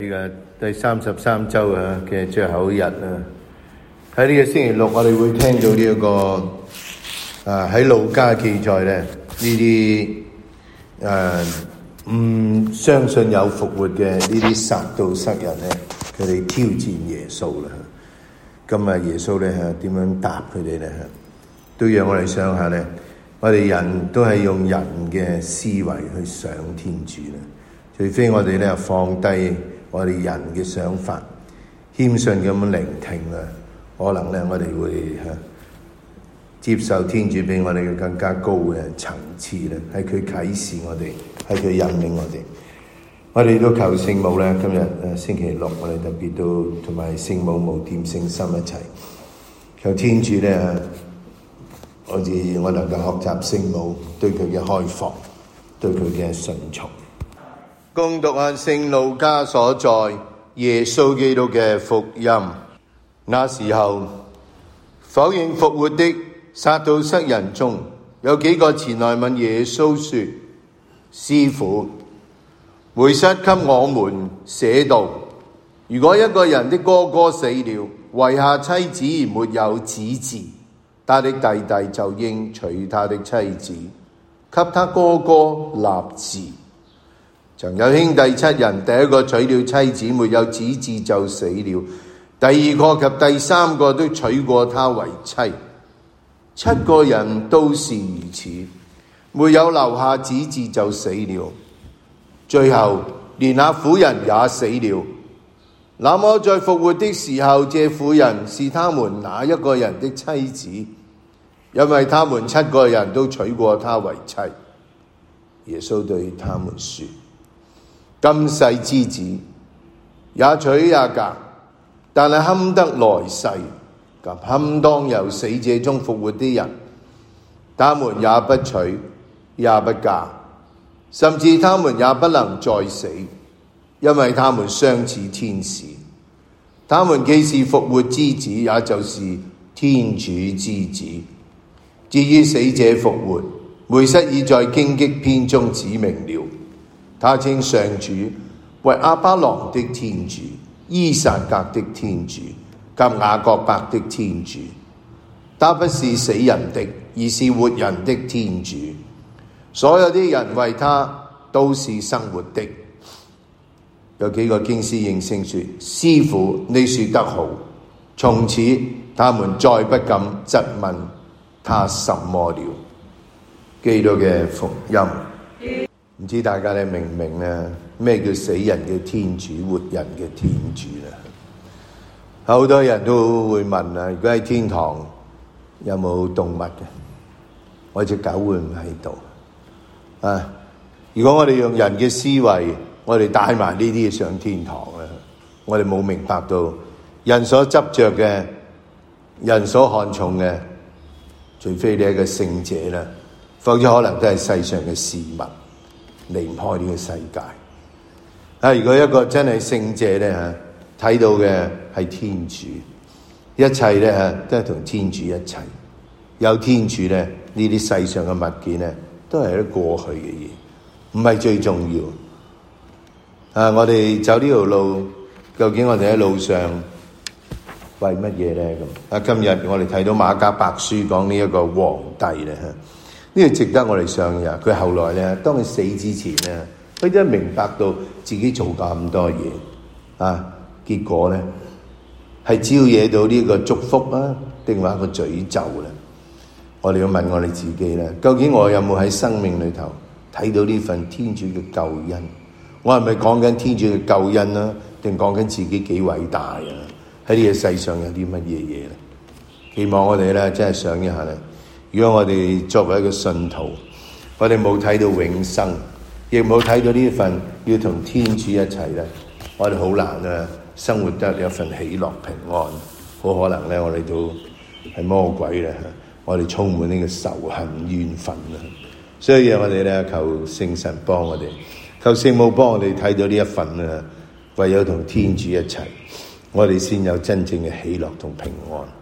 呢個第33週嘅最後一日喺呢個星期六，我哋會聽到呢一個喺路加記載咧，呢啲唔相信有復活嘅呢啲撒杜塞人咧，佢哋挑戰耶穌啦。今日耶穌咧點樣答佢哋咧？都讓我哋想下咧，我哋人都係用人嘅思維去想天主啦，除非我哋咧放低我哋人嘅想法，謙遜咁樣聆聽啦，可能咧我哋會接受天主俾我哋嘅更加高嘅層次啦，係佢啟示我哋，係佢引領我哋。我哋都求聖母咧，今日星期六，我哋特別都同埋聖母無玷聖心一齊求天主咧，我能夠學習聖母對佢嘅開放，對佢嘅順從。恭讀下聖路加所載耶穌基督嘅福音。那時候，否認復活的撒杜塞人中有幾個前來問耶穌說：師傅，梅瑟給我們寫道，如果一個人的哥哥死了，遺下妻子而沒有子嗣，他的弟弟就應娶他的妻子，給他哥哥立嗣。曾有兄弟7人，第一個娶了妻子，沒有子嗣就死了，第二個及第三個都娶過她為妻，7個人都是如此，沒有留下子嗣就死了，最後連那婦人也死了。那麼在復活的時候，這婦人是他們哪一個人的妻子？因為他們7個人都娶過她為妻。耶穌對他們說：今世之子也娶也嫁，但係堪得來世及堪當由死者中復活的人，他們也不娶也不嫁，甚至他們也不能再死，因為他們相似天使。他們既是復活之子，也就是天主之子。至於死者復活，梅瑟已在荊棘篇中指明了，他稱上主為亞巴郎的天主、依撒格的天主及雅各伯的天主。他不是死人的，而是活人的天主。所有的人為他都是生活的。有幾個經師應聲說：師傅，你說得好。從此他們再不敢質問他什麼了。基督嘅福音。唔知大家明唔明咧？咩叫死人嘅天主、活人嘅天主咧？好多人都會問啊，如果喺天堂有冇動物嘅？我隻狗會唔喺度啊？如果我哋用人嘅思維，我哋帶埋呢啲嘢上天堂咧，我哋冇明白到人所執着嘅、人所看重嘅，除非你係一個聖者啦，否則可能都係世上嘅事物。離唔開呢個世界。如果一個真係聖者咧，睇到嘅係天主，一切咧都係同天主一齊。有天主咧，呢啲世上嘅物件咧，都係啲過去嘅嘢，唔係最重要。我哋走呢條路，究竟我哋喺路上為乜嘢咧？咁今日我哋睇到馬加白書講呢一個皇帝咧。呢個值得我哋想嘅。佢後來咧，當佢死之前咧，佢都明白到自己做咁多嘢結果咧係招惹到呢個祝福啊，定話一個詛咒咧？我哋要問我哋自己咧，究竟我有冇喺生命裏頭睇到呢份天主嘅救恩？我係咪講緊天主嘅救恩啊？定講緊自己幾偉大啊？喺呢個世上有啲乜嘢嘢咧？希望我哋咧真係想一下咧。如果我哋作為一個信徒，我哋冇睇到永生，亦冇睇到呢份要同天主一齊咧，我哋好難生活得有份喜樂平安。好可能咧，我哋都係魔鬼咧，我哋充滿呢個仇恨怨憤啦。所以我哋咧求聖神幫我哋，求聖母幫我哋睇到呢一份唯有同天主一齊，我哋先有真正嘅喜樂同平安。